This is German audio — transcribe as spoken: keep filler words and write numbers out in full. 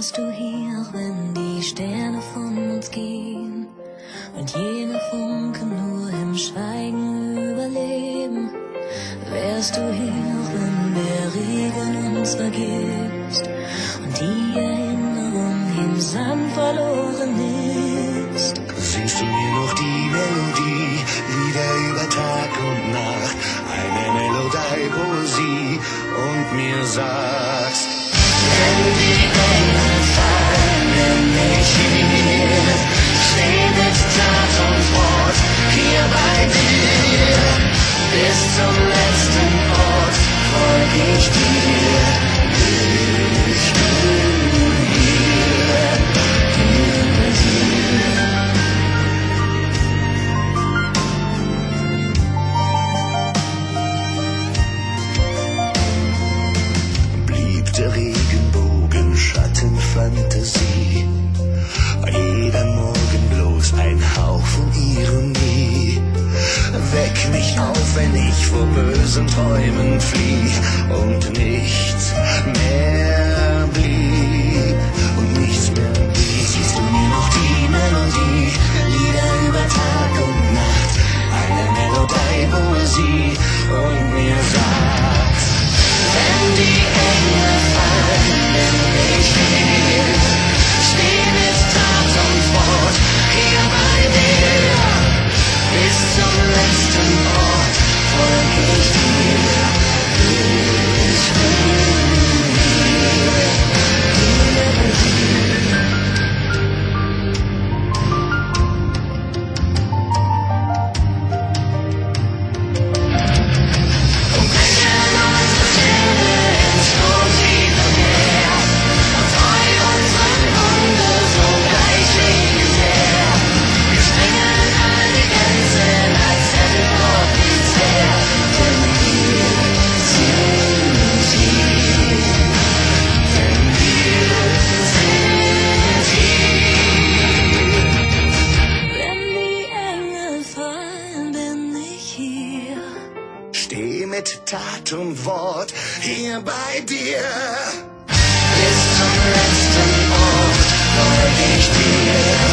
Wärst du hier, auch wenn die Sterne von uns gehen und jene Funken nur im Schweigen überleben? Wärst du hier, auch wenn der Regen uns vergisst und die Erinnerung im Sand verloren ist? Singst du mir noch die Melodie, wieder über Tag und Nacht, eine Melodie-Poesie und mir sagst, wenn die Engel fallen, bin ich hier, steh mit Tat und Wort hier bei dir, bis zum letzten Ort folg ich dir, ich bin hier, hier bei dir. Blieb der Regenbogen Schattenfantasie, war jeder Morgen bloß ein Hauch von Ironie. Weck mich auf, wenn ich vor bösen Träumen flieh und nichts mehr blieb und nichts mehr blieb. Siehst du mir noch die Melodie, Lieder über Tag und Nacht, eine Melodie-Poesie und mir sagst, wenn die Engel fallen, bin ich hier, steh mit Tat und Wort hier bei dir, bis zum letzten Ort folg ich dir, ich bin hier, hier bei dir. Und brechen unsere Sterne im Sturm wieder mehr, und treu unseren Hunde so gleich legendär. Wir sprengen all die Grenzen als Offizier, denn wir sind hier, denn wir sind hier. Wenn die Engel fallen, bin ich hier. Steh mit Tat und Wort hier bei dir, bis zum letzten Ort folg ich dir.